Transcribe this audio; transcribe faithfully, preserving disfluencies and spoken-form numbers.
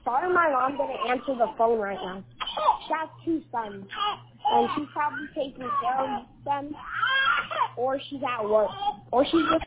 Sorry, my mom didn't answer the phone right now. She has two sons, and she's probably taking care of them, or she's at work, or she's just